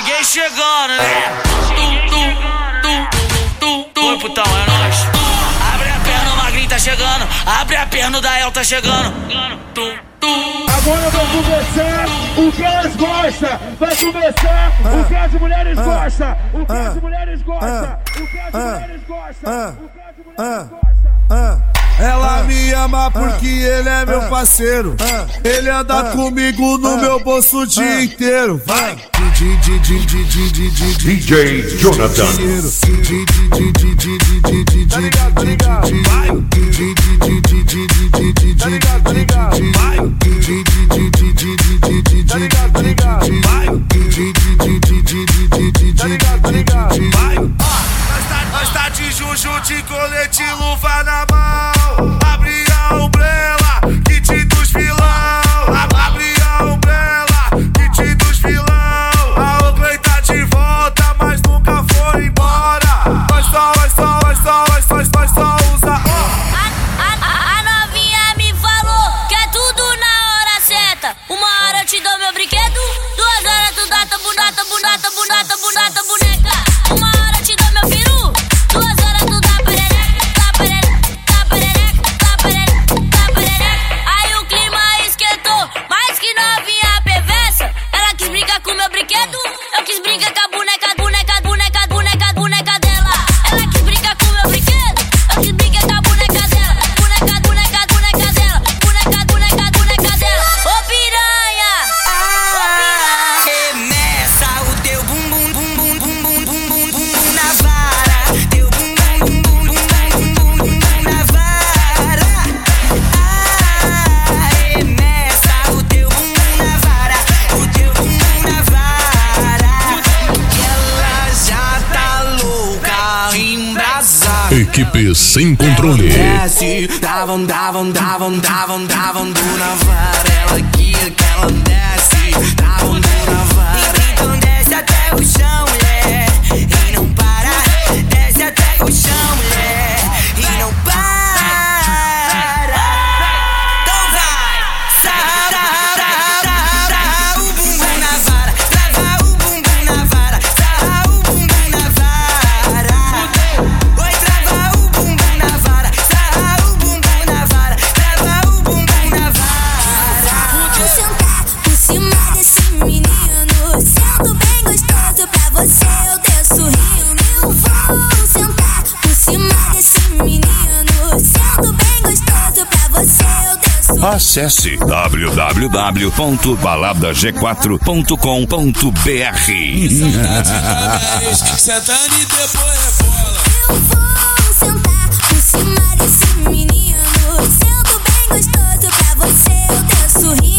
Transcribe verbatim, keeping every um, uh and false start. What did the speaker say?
Cheguei chegando, né? Tu, tu, tu, tu, tu. Oi, putão, é nóis. Abre a perna, o magrinho tá chegando. Abre a perna, o Dael tá chegando. Tu, tu. Agora vai começar o que elas gostam. Vai começar o que as mulheres gostam. O que as mulheres gostam. O que as mulheres gostam. O que as mulheres gostam. Ela me ama porque ele é meu parceiro. Ele anda comigo no meu bolso o dia inteiro. Vai! D J Jonathan. Nós tá de juju, de colete, luva na mão. Abre a umbrella, kit dos vilão. Abre a umbrella, kit dos vilão. A Oakley tá de volta, mas nunca foi embora. Nós só, nós só, nós só, nós só, nós só usa. A, a, a novinha me falou que é tudo na hora certa. Uma hora eu te dou meu brinquedo, duas horas tu dá tua bunata, bunata, bunata, bunata, boneca. Uma hora eu te dou meu peru, duas horas tu dá perereca, dá perereca, dá perereca, dá perereca, dá perereca. Aí o clima esquentou, mais que novinha perversa. Ela quis brincar com meu brinquedo, eu quis brincar com a boneca, boneca, boneca, boneca, boneca dela. Ela quis brincar com meu brinquedo, eu quis brincar com a boneca dela. Boneca, boneca, boneca dela, boneca, boneca, boneca dela. Ô piranha, ô piranha. Remessa o teu bumbum, bumbum, bumbum, bumbum, bumbum na vara. Teu bumbum, bumbum, bumbum, bumbum, bumbum na vara. Remessa o teu bumbum na vara, o teu bumbum na vara. Que ela já tá louca, embrasada. Equipe sem controle. Desce, davam, davam, davam, davam, davam do na vara. Ela quer que ela desce, davam do na vara. Então desce até o chão, mulher, e não para. Desce até o chão, mulher, e não para. Então vai, sararararara, o bumbum na vara, trava o bumbum na vara, sarra o bumbum na vara. Oi, trava o bumbum na vara, sarra o bumbum na vara, trava o bumbum na vara. Vou sentar por cima desse menino, sendo bem gostoso pra você, eu desço rindo. Eu vou sentar por cima desse menino, sendo bem gostoso pra você, eu desço rindo. Acesse w w w ponto balada g quatro ponto com ponto b r. Sentando e depois rebola. Eu vou sentar por cima desse menino, sendo bem gostoso pra você, eu desço rindo.